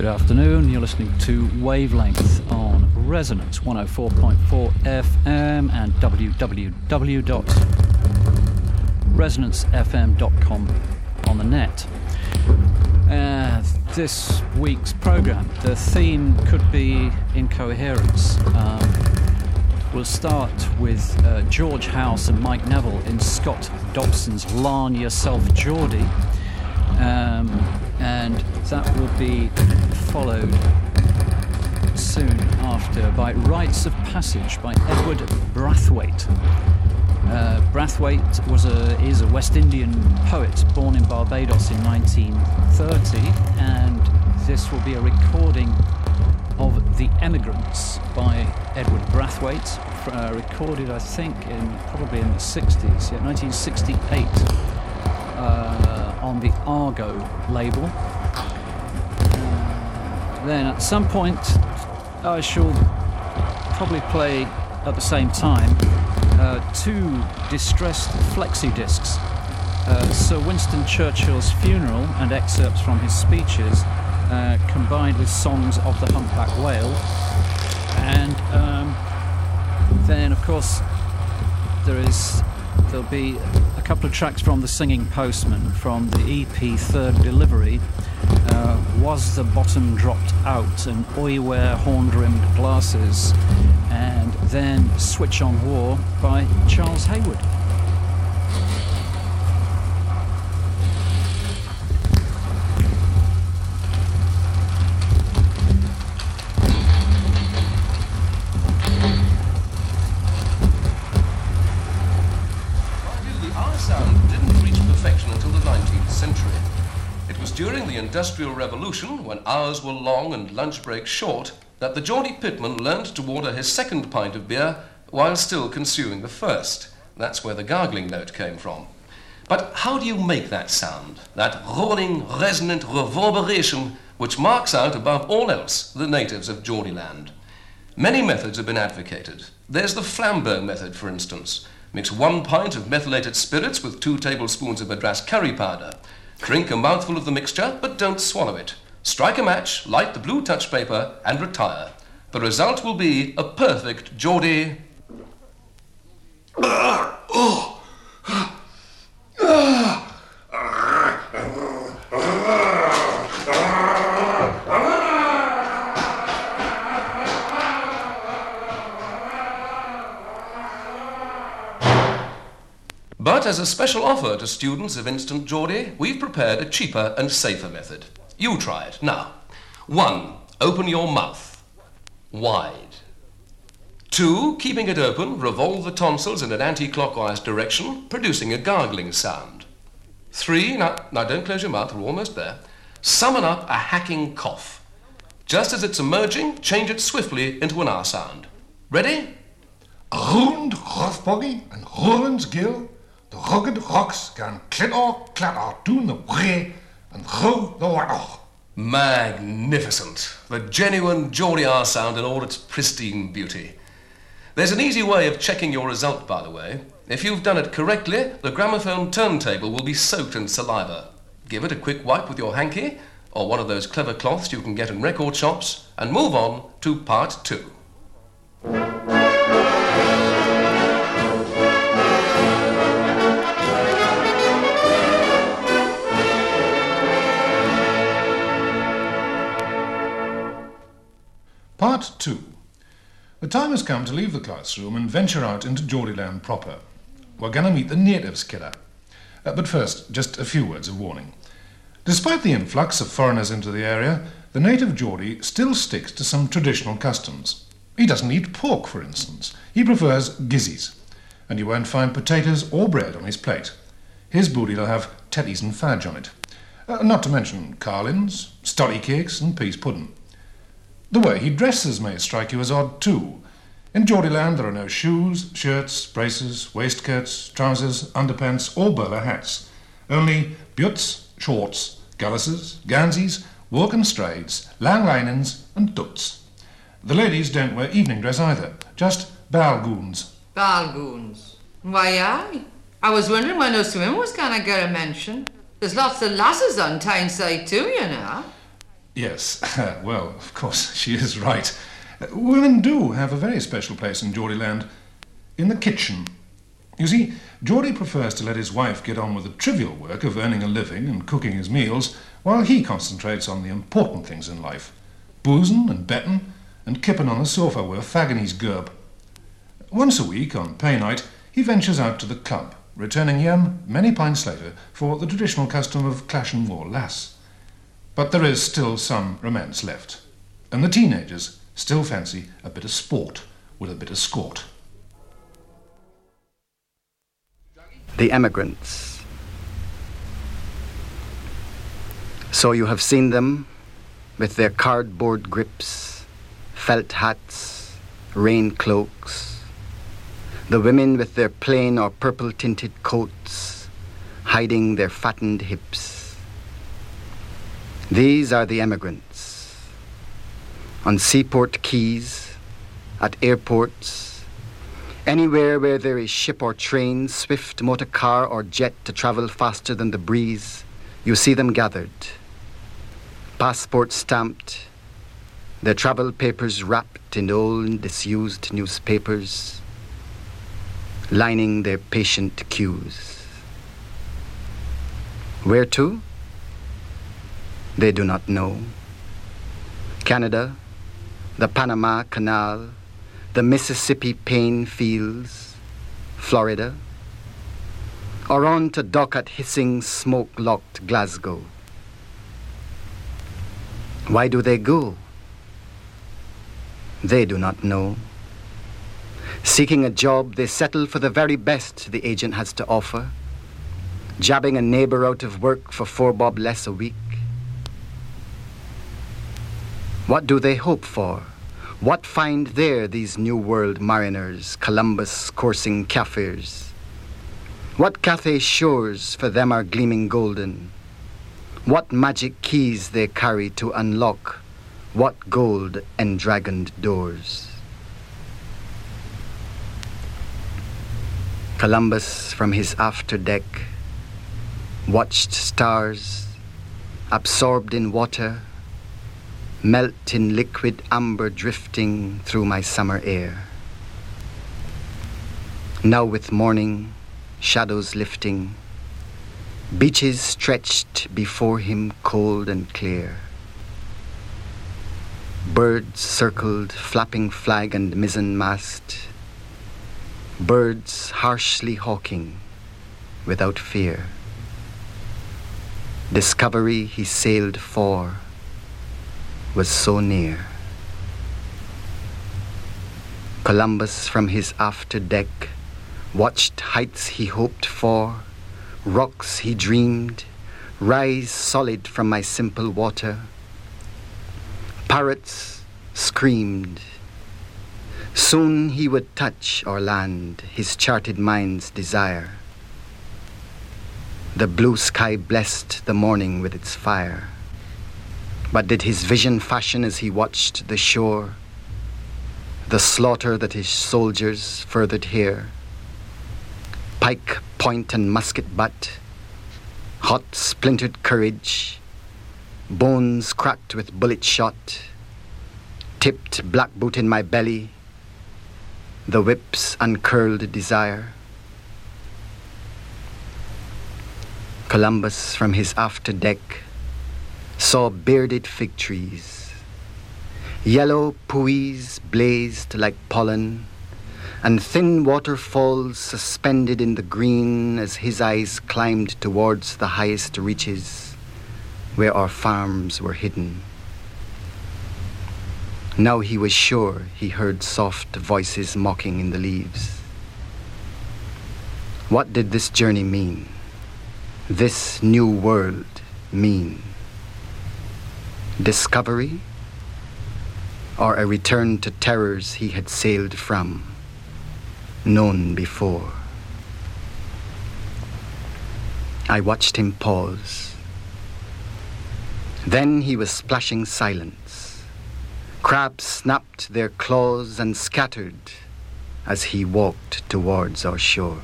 Good afternoon, you're listening to Wavelength on Resonance 104.4 FM and www.resonancefm.com on the net. This week's programme, the theme could be incoherence. We'll start with George House and Mike Neville in Scott Dobson's Larn Yourself Geordie. And that will be followed soon after by Rites of Passage by Edward Brathwaite. Brathwaite is a West Indian poet born in Barbados in 1930, and this will be a recording of The Emigrants by Edward Brathwaite, recorded I think probably in the 60s, 1968. On the Argo label. Then at some point I shall probably play at the same time two distressed flexi discs, Sir Winston Churchill's funeral and excerpts from his speeches, combined with songs of the Humpback Whale, and then of course there'll be a couple of tracks from The Singing Postman from the EP Third Delivery, Was the Bottom Dropped Out, and I Wear Horn-Rimmed Glasses, and then Switch on War by Charles Hayward. During the Industrial Revolution, when hours were long and lunch breaks short, that the Geordie Pitman learned to order his second pint of beer while still consuming the first. That's where the gargling note came from. But how do you make that sound? That rolling, resonant reverberation which marks out above all else the natives of Geordieland. Many methods have been advocated. There's the flambeau method, for instance. Mix 1 pint of methylated spirits with 2 tablespoons of Madras curry powder. Drink a mouthful of the mixture, but don't swallow it. Strike a match, light the blue touch paper, and retire. The result will be a perfect Geordie... But as a special offer to students of Instant Geordie, we've prepared a cheaper and safer method. You try it. Now, 1, open your mouth wide. 2, keeping it open, revolve the tonsils in an anti-clockwise direction, producing a gargling sound. 3, now don't close your mouth, we're almost there. Summon up a hacking cough. Just as it's emerging, change it swiftly into an R sound. Ready? Roerend rough-boggy and roerend gill. De rugged rocks gaan clatter doen the way and grow the water. Magnificent. The genuine Geordie R sound in all its pristine beauty. There's an easy way of checking your result, by the way. If you've done it correctly, the gramophone turntable will be soaked in saliva. Give it a quick wipe with your hanky, or one of those clever cloths you can get in record shops, and move on to part 2. Part 2. The time has come to leave the classroom and venture out into Geordieland proper. We're going to meet the natives killer. But first, just a few words of warning. Despite the influx of foreigners into the area, the native Geordie still sticks to some traditional customs. He doesn't eat pork, for instance. He prefers gizzies. And you won't find potatoes or bread on his plate. His booty will have tetties and fadge on it. Not to mention carlins, stolly cakes and pease pudding. The way he dresses may strike you as odd too. In Geordieland there are no shoes, shirts, braces, waistcoats, trousers, underpants or bowler hats. Only buts, shorts, galluses, gansies, woken straids, lang linens and tuts. The ladies don't wear evening dress either, just balgoons. Balgoons? Why, aye. I was wondering when those women was going to get a mention. There's lots of lasses on Tyneside too, you know. Yes, well, of course, she is right. Women do have a very special place in Geordieland. In the kitchen. You see, Geordie prefers to let his wife get on with the trivial work of earning a living and cooking his meals, while he concentrates on the important things in life. Boozing and betting, and kipping on the sofa with a fag in his gerb. Once a week, on pay night, he ventures out to the club, returning home many pints later for the traditional custom of clash and war lass. But there is still some romance left, and the teenagers still fancy a bit of sport with a bit of scort. The emigrants. So you have seen them with their cardboard grips, felt hats, rain cloaks, the women with their plain or purple-tinted coats, hiding their fattened hips. These are the emigrants. On seaport quays, at airports, anywhere where there is ship or train, swift motor car or jet to travel faster than the breeze, you see them gathered. Passports stamped, their travel papers wrapped in old disused newspapers, lining their patient queues. Where to? They do not know. Canada, the Panama Canal, the Mississippi Pain Fields, Florida, or on to dock at hissing, smoke-locked Glasgow. Why do they go? They do not know. Seeking a job, they settle for the very best the agent has to offer, jabbing a neighbor out of work for 4 bob less a week. What do they hope for? What find there these New World mariners, Columbus coursing Kaffirs? What Cathay shores for them are gleaming golden? What magic keys they carry to unlock what gold endragoned doors? Columbus from his afterdeck watched stars, absorbed in water, melt in liquid amber drifting through my summer air. Now with morning, shadows lifting, beaches stretched before him cold and clear. Birds circled flapping flag and mizzen mast, birds harshly hawking without fear. Discovery he sailed for was so near. Columbus from his afterdeck watched heights he hoped for, rocks he dreamed, rise solid from my simple water. Parrots screamed. Soon he would touch or land, his charted mind's desire. The blue sky blessed the morning with its fire. But did his vision fashion as he watched the shore, the slaughter that his soldiers furthered here? Pike, point, and musket butt, hot splintered courage, bones cracked with bullet shot, tipped black boot in my belly, the whip's uncurled desire. Columbus from his afterdeck saw bearded fig trees. Yellow puis blazed like pollen, and thin waterfalls suspended in the green as his eyes climbed towards the highest reaches where our farms were hidden. Now he was sure he heard soft voices mocking in the leaves. What did this journey mean? This new world mean? Discovery, or a return to terrors he had sailed from, known before? I watched him pause. Then he was splashing silence. Crabs snapped their claws and scattered as he walked towards our shore.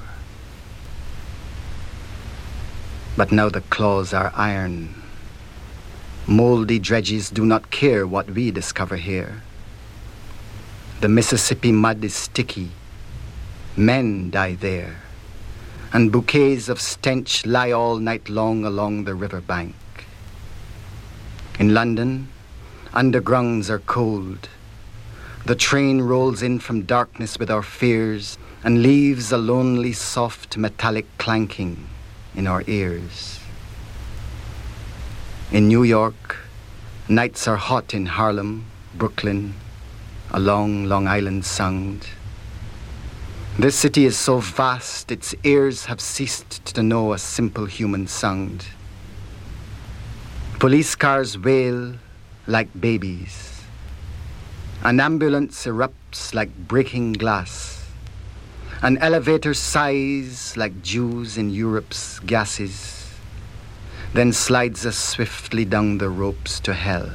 But now the claws are iron, Moldy dredges do not care what we discover here. The Mississippi mud is sticky. Men die there. And bouquets of stench lie all night long along the river bank. In London, undergrounds are cold. The train rolls in from darkness with our fears and leaves a lonely, soft, metallic clanking in our ears. In New York, nights are hot in Harlem, Brooklyn, along Long Island Sound. This city is so vast, its ears have ceased to know a simple human sound. Police cars wail like babies. An ambulance erupts like breaking glass. An elevator sighs like Jews in Europe's gases, then slides us swiftly down the ropes to hell.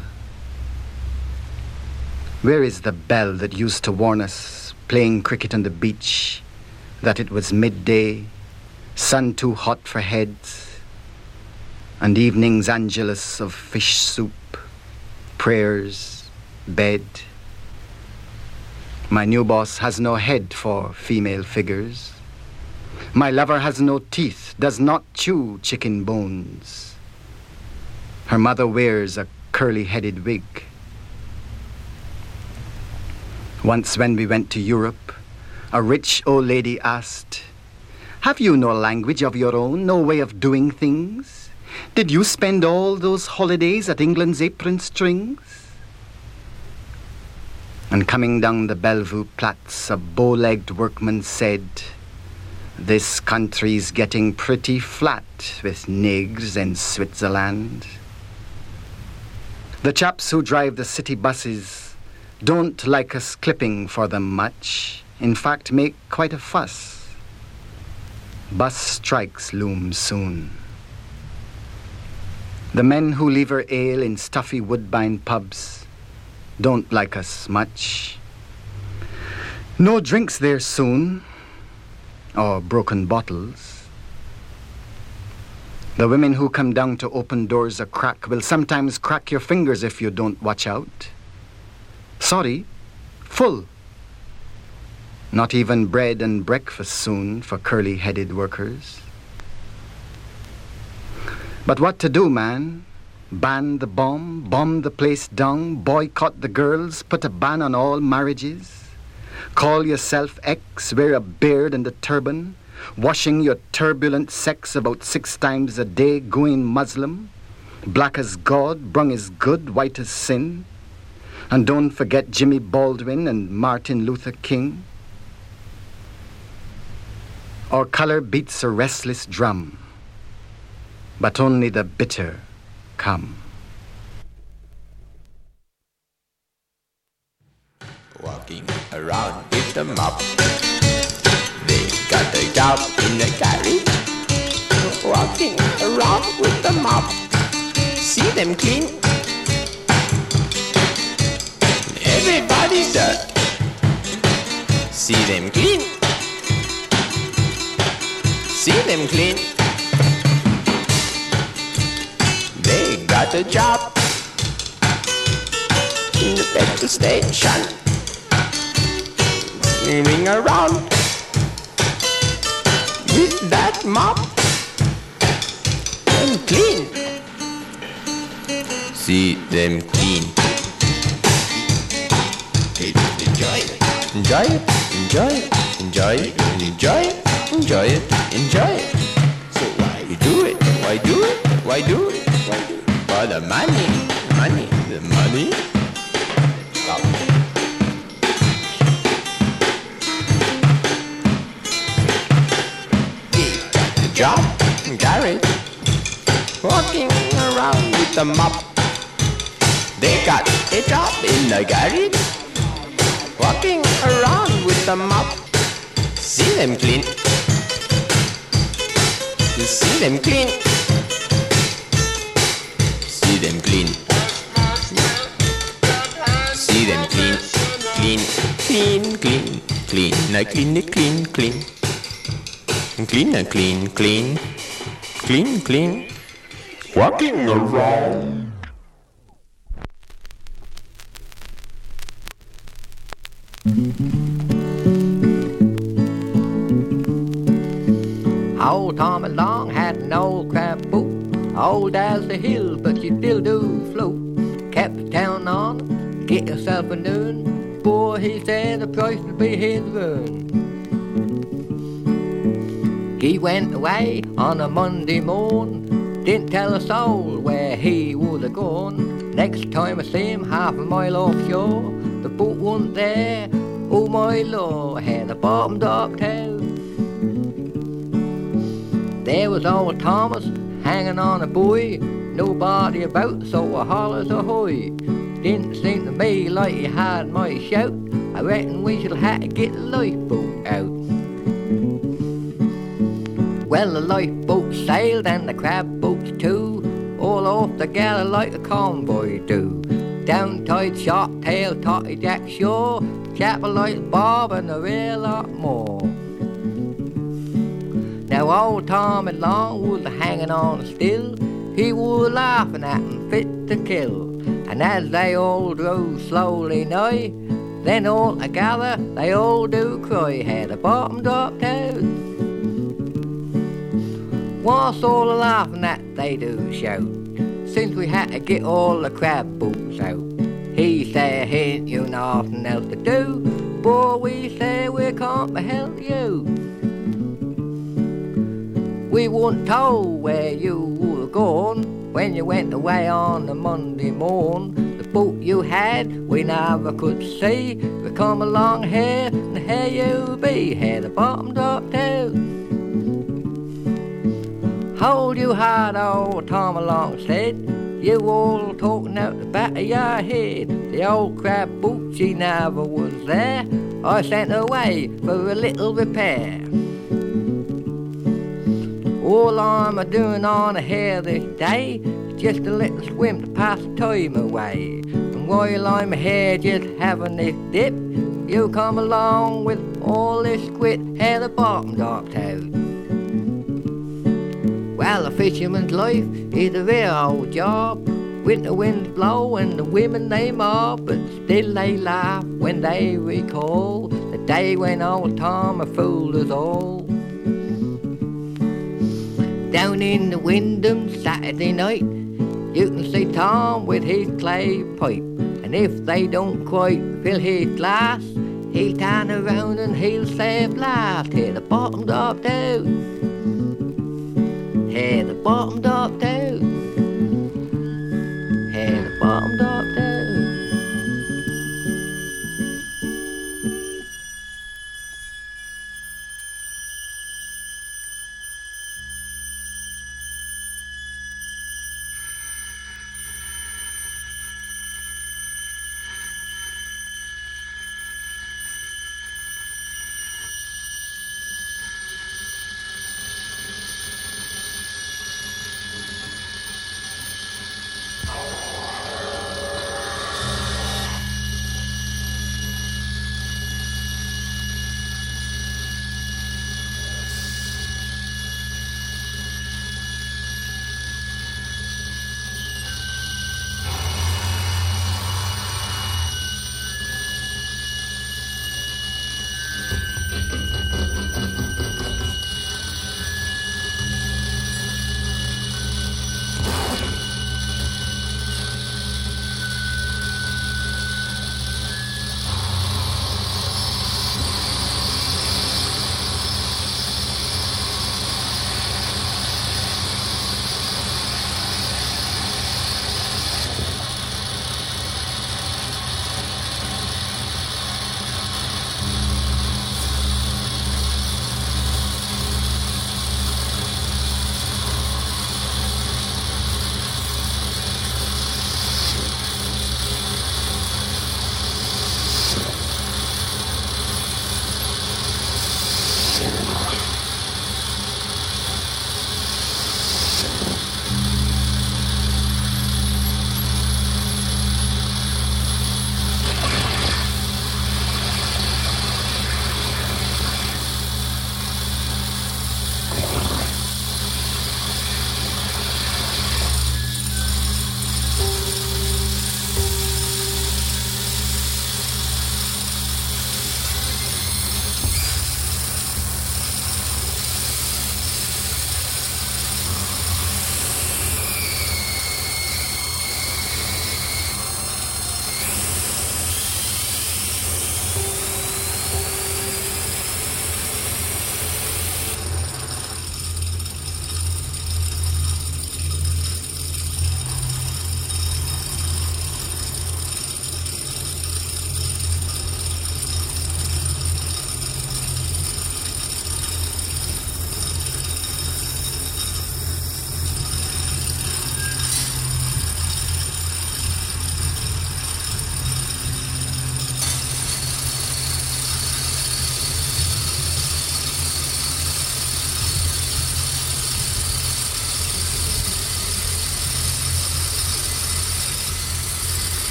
Where is the bell that used to warn us, playing cricket on the beach, that it was midday, sun too hot for heads, and evening's angelus of fish soup, prayers, bed? My new boss has no head for female figures. My lover has no teeth, does not chew chicken bones. Her mother wears a curly-headed wig. Once when we went to Europe, a rich old lady asked, "Have you no language of your own, no way of doing things? Did you spend all those holidays at England's apron strings?" And coming down the Bellevue Platz, a bow-legged workman said, "This country's getting pretty flat with niggers in Switzerland." The chaps who drive the city buses don't like us clipping for them much, in fact make quite a fuss. Bus strikes loom soon. The men who lever ale in stuffy woodbine pubs don't like us much. No drinks there soon, or broken bottles. The women who come down to open doors a crack will sometimes crack your fingers if you don't watch out. Sorry, full. Not even bread and breakfast soon for curly-headed workers. But what to do, man? Ban the bomb the place down, boycott the girls, put a ban on all marriages? Call yourself X, wear a beard and a turban, washing your turbulent sex about 6 times a day, going Muslim? Black as God, brung as good, white as sin? And don't forget Jimmy Baldwin and Martin Luther King. Our color beats a restless drum, but only the bitter come. Walking around with the mop, they got a job in the garage. Walking around with the mop, see them clean. Everybody's dirt, see them clean. See them clean. They got a job in the petrol station, cleaning around with that mop and clean. See them clean. Enjoy it. Enjoy it. Enjoy it. Enjoy it. Enjoy it. Enjoy it. Enjoy it. So why you do it? Why do it? Why do it? Why do it? For the money. Money. The money. He got the job in garage, walking around with the mop. They got a job in the garage, walking around with the mop. See them clean. You see them clean. See them clean. See them clean. Clean, clean, clean, clean. Now clean it, clean, clean. Clean and clean, clean. Clean, clean. Walking around old Tommy Long had an old crab boat, old as the hills, but she still do float. Kept the town on, get yourself a noon. Boy, he said the price would be his ruin. He went away on a Monday morn, didn't tell a soul where he would have gone. Next time I see him half a mile offshore, the boat wasn't there. Oh my lord, had a bottomed up tail. There was old Thomas hanging on a buoy, nobody about, so I hollers ahoy. Didn't seem to me like he had my shout. I reckon we shall have to get the lifeboat out. Well, the lifeboat sailed and the crab boats too, all off together like a convoy do. Down tide, shark tail, totty jack shore, chapel like Bob and a real lot more. Now old Tommy Long was hanging on still, he was laughing at him fit to kill. And as they all drove slowly nigh, then all together they all do cry, had a bottomed up tail. What's all the laughing at they do shout, since we had to get all the crab boats out? He say, ain't you nothing else to do? Boy, we say we can't help you. We weren't told where you were gone when you went away on a Monday morn. The boat you had we never could see. We come along here and here you be, had a bottomed up tail. Hold you hard, old Tom Along said, you all talking out the back of your head. The old crab boat, she never was there. I sent her away for a little repair. All I'm a-doing on here this day is just a little swim to pass the time away. And while I'm here just having this dip, you come along with all this quit, hair the bottom dropped out. Well, a fisherman's life is a real old job. Winter winds blow and the women they mob, but still they laugh when they recall the day when old Tom fooled us all. Down in the Wyndham Saturday night, you can see Tom with his clay pipe, and if they don't quite fill his glass, he'll turn around and he'll say blast, hear the bottom drop down, hear the bottom drop down, hear the bottom drop down.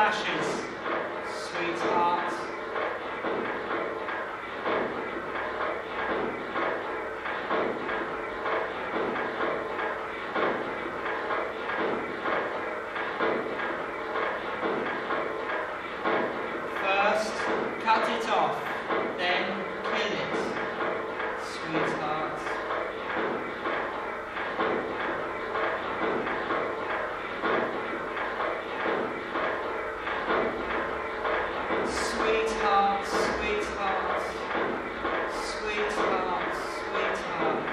ashes, sweetheart. First, cut it off, then kill it, sweetheart. Sweetheart, sweetheart, sweetheart, sweetheart.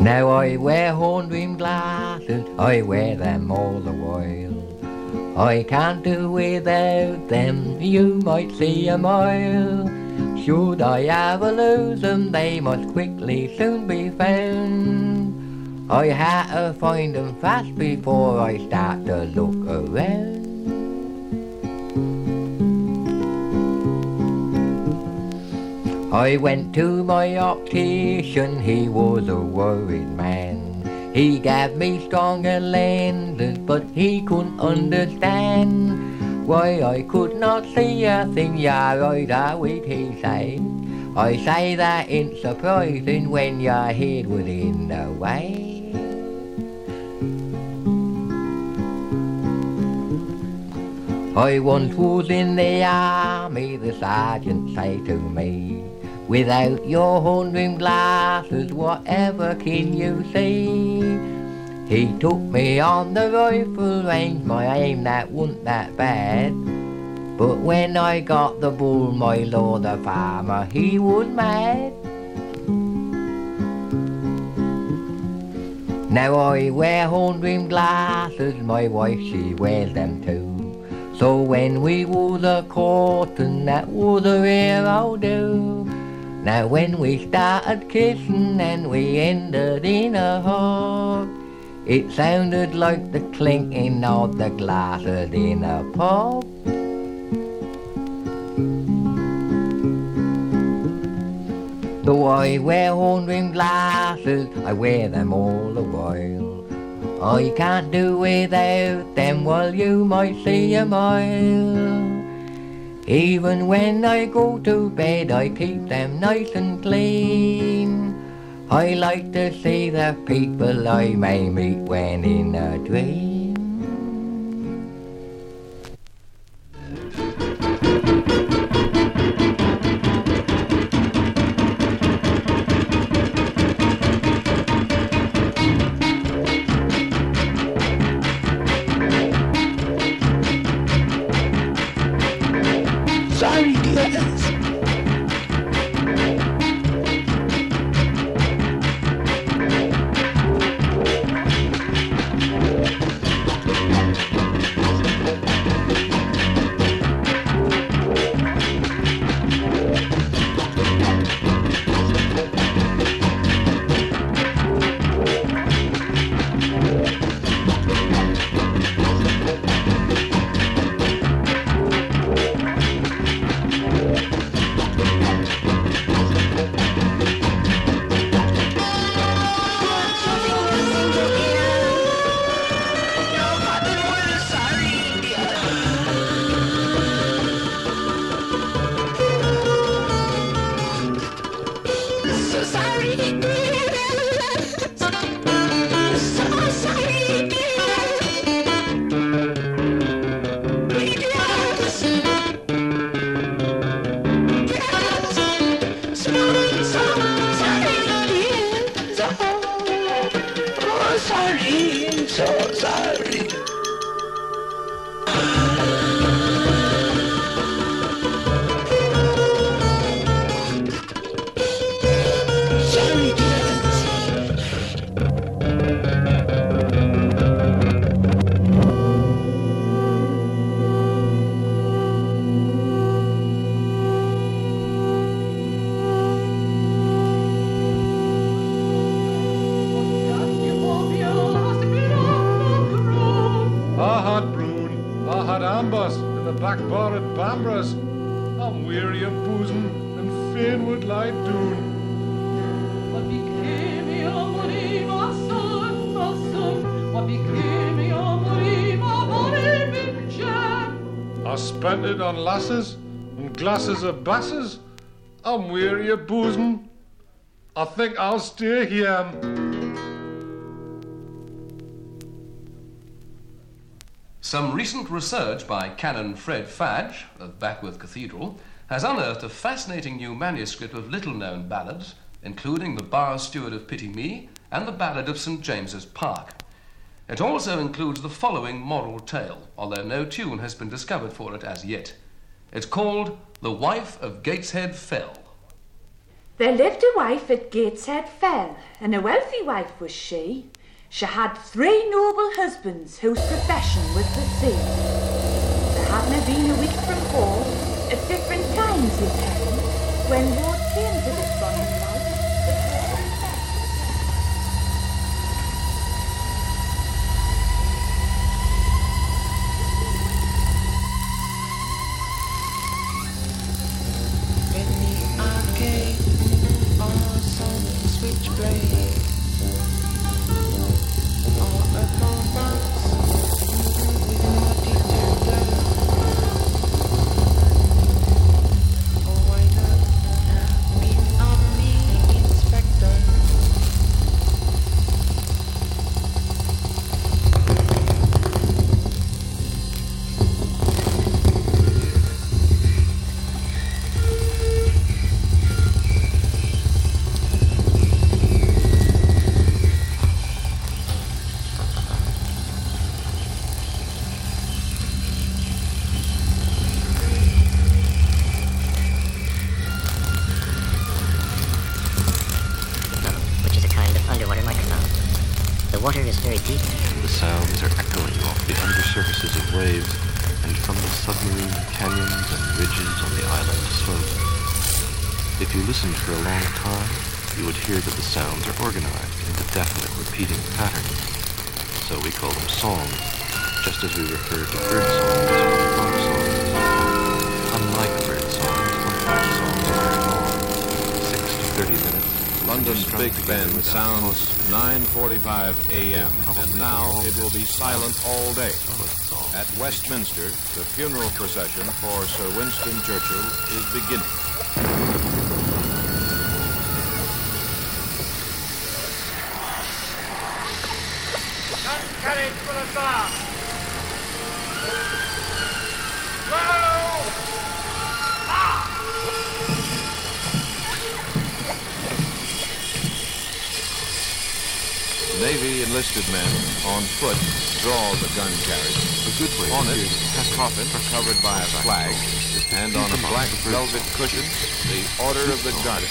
Now I wear horn-rimmed glasses, I wear them all the while. I can't do without them, you might see a mile. Should I ever lose them, they must quickly soon be found. I had to find them fast before I start to look around. I went to my optician, he was a worried man. He gave me stronger lenses, but he couldn't understand why I could not see a thing. Yeah, right, with he say. I say that ain't surprising when your head was in the way. I once was in the army, the sergeant say to me, without your horn-rimmed glasses, whatever can you see? He took me on the rifle range, my aim that wasn't that bad. But when I got the bull, my lord, the farmer, he was mad. Now I wear horn-rimmed glasses, my wife, she wears them too. So when we was a courtin', that was a rare old do. Now when we started kissing and we ended in a hug, it sounded like the clinking of the glasses in a pub. Though I wear horn-rimmed glasses, I wear them all the while. I can't do without them, well you might see a mile. Even when I go to bed, I keep them nice and clean. I like to see the people I may meet when in a dream. Sorry, dears. I'm weary of boozing and fain would lie doon. What became your money, my son, my son? What became your money, my bonny picture? I spent it on lasses and glasses of basses. I'm weary of boozing. I think I'll stay here. Some recent research by Canon Fred Fadge of Backworth Cathedral has unearthed a fascinating new manuscript of little-known ballads, including the Bar Steward of Pity Me and the Ballad of St. James's Park. It also includes the following moral tale, although no tune has been discovered for it as yet. It's called The Wife of Gateshead Fell. There lived a wife at Gateshead Fell, and a wealthy wife was she. She had 3 noble husbands whose profession was the sea. There hadn't been a week from home, at different times they came, when word came to this bonny life. The water is very deep. The sounds are echoing off the undersurfaces of waves and from the submarine canyons and ridges on the island slope. If you listened for a long time, you would hear that the sounds are organized into definite repeating patterns. So we call them songs, just as we refer to bird songs or frog songs. Unlike bird songs, frog songs are very long, 6 to 30 minutes. London's Big Ben sounds 9:45 a.m. and now it will be silent all day. At Westminster, the funeral procession for Sir Winston Churchill is beginning. Gun carriage full of gas. Navy enlisted men on foot draw the gun carriage. On it, a coffin covered by a flag, and on a black velvet cushion, the Order of the Garter.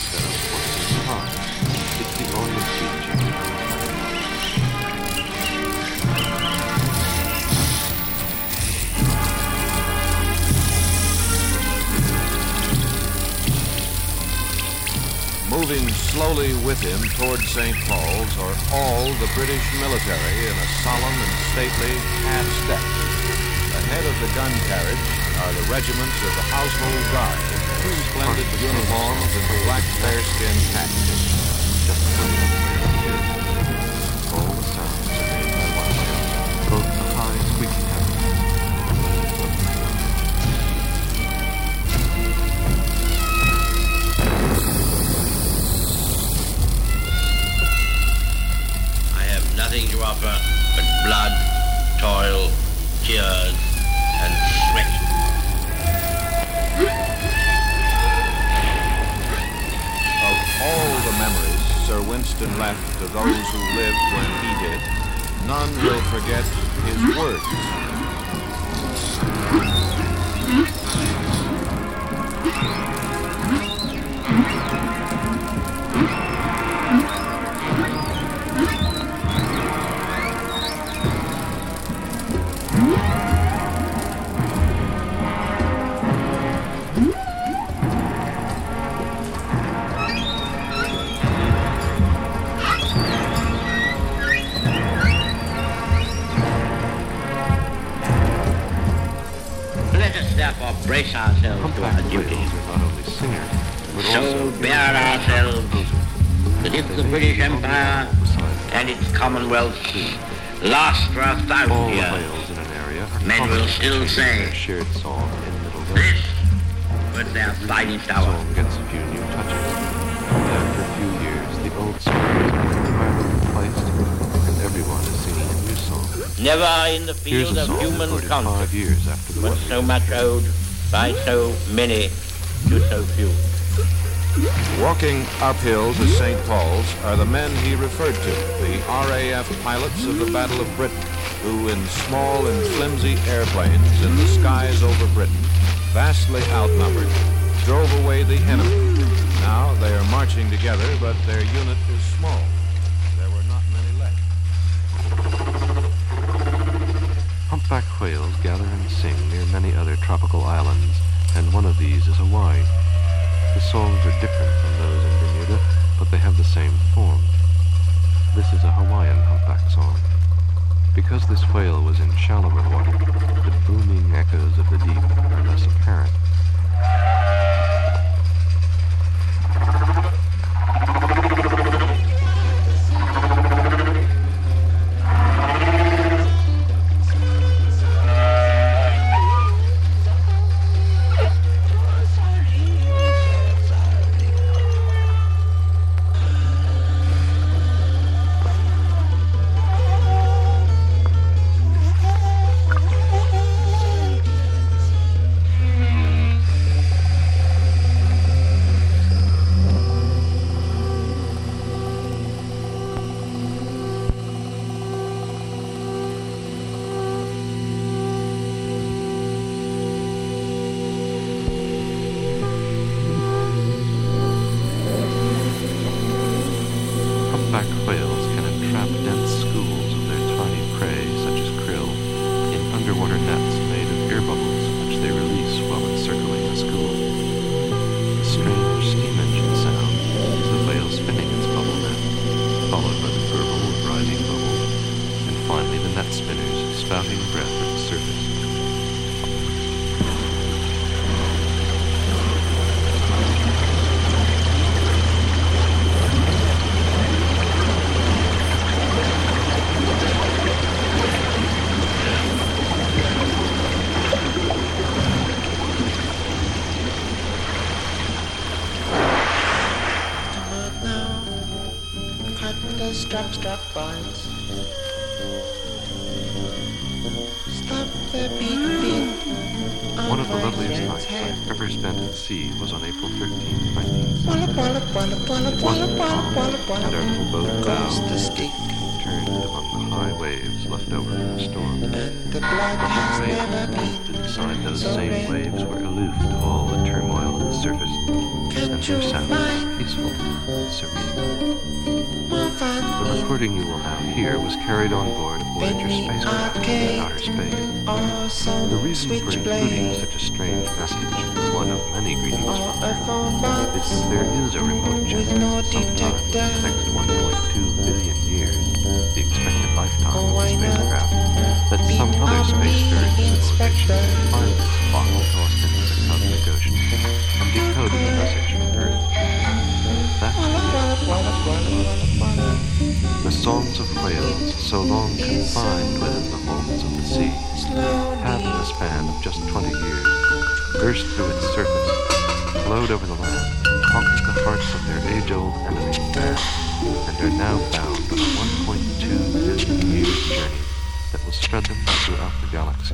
It's the Orient feature. Moving slowly with him toward St. Paul's are all the British military in a solemn and stately half-step. Ahead of the gun carriage are the regiments of the Household Guard, in splendid uniforms and black bearskin hats. All the sounds are made by one whale, both the high squeaky notes. Nothing to offer but blood, toil, tears, and sweat. Of all the memories Sir Winston left to those who lived when he did, none will forget his words. Brace ourselves to our duty. So bear ourselves that if the British Empire and its Commonwealth last for 1,000 years, men will still say, this was their finest hour. The song gets a few new touches. After a few years, the old songs are entirely replaced, and everyone is singing a new song. Never in the field of human conflict was so much owed by so many to so few. Walking uphill to St. Paul's are the men he referred to, the RAF pilots of the Battle of Britain, who in small and flimsy airplanes in the skies over Britain, vastly outnumbered, drove away the enemy. Now they are marching together, but their unit is small. There were not many left. Humpback whales gather and sing near many other tropical islands, and one of these is Hawaii. The songs are different from those in Bermuda, but they have the same form. This is a Hawaiian humpback song. Because this whale was in shallower water, the booming echoes of the deep are less apparent. Strap boys. Stop the beat. One of the loveliest nights I've ever spent at sea was on April 13th, 1970. It wasn't calm, and our little boat bowed and turned among the high waves left over from the storm. And the blood has never been. Inside those same waves were aloof to all the turmoil of the surface, and their sound was peaceful and serene. The recording you will now hear was carried on board a Voyager spacecraft in outer space. The reason for including such a strange message, one of many greetings from Earth, is that there is a remote chance sometime within the next 1.2 billion years, the expected lifetime of the spacecraft, that some other spacefaring civilization will find this bottle tossed into the cosmic ocean and decoding a message from Earth. The songs of whales, so long confined within the holds of the sea, have in the span of just 20 years burst through its surface, flowed over the land, conquered the hearts of their age-old enemy, man, and are now bound on a 1.2 billion years journey that will spread them throughout the galaxy.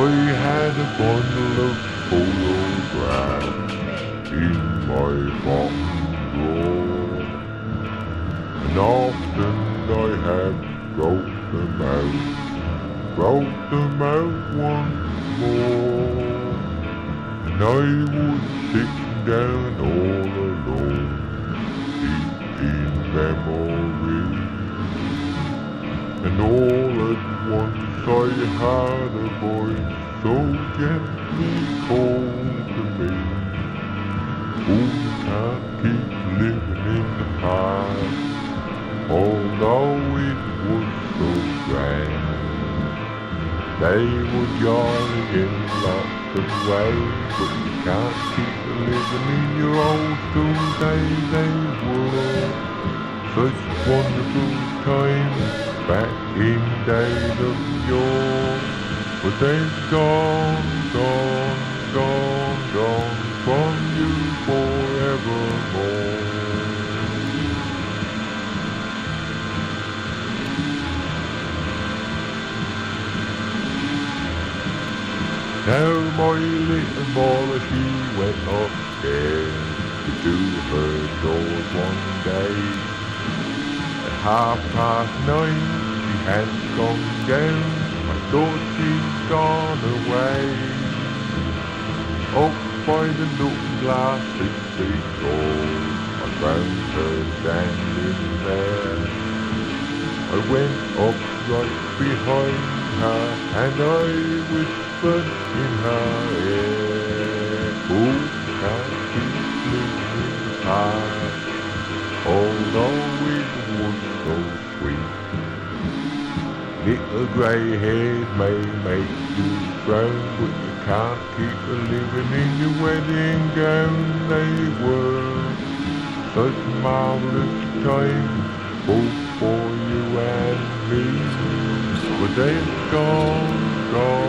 I had a bundle of photographs in my bottom drawer, and often I have wrote them out once more, and I was sitting down all alone, deep in memory, and all at once I had a voice so gently called to me, who can't keep living in the past, although it was so grand. They were jolly in lots of ways, but you can't keep living in your old school days. They were such wonderful times back in days of yore, but they've gone from you forevermore. Now my little Mola, she went upstairs to do her chores one day. At 9:30 she had gone down, I thought she'd gone away. Up by the looking glass 6 feet tall, I found her standing there. I went up right behind her and I whispered in her ear, who can't keep living in the past, although it was so sweet. Little grey hairs may make you frown, but you can't keep living in your wedding gown. They were such marvellous times, both for you and me, but they're gone.